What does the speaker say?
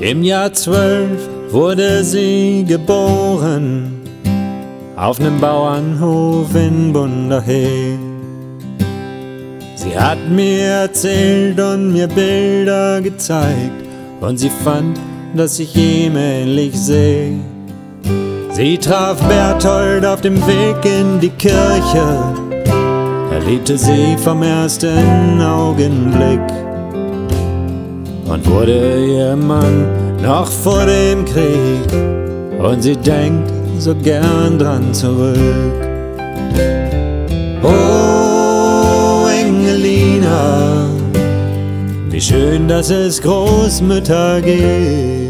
Im Jahr 12 wurde sie geboren, auf nem Bauernhof in Bundaheer. Sie hat mir erzählt und mir Bilder gezeigt, und sie fand, dass ich ihm ähnlich seh. Sie traf Berthold auf dem Weg in die Kirche, er liebte sie vom ersten Augenblick und wurde ihr Mann noch vor dem Krieg, und sie denkt so gern dran zurück. Oh, Engelina, wie schön, dass es Großmütter gibt.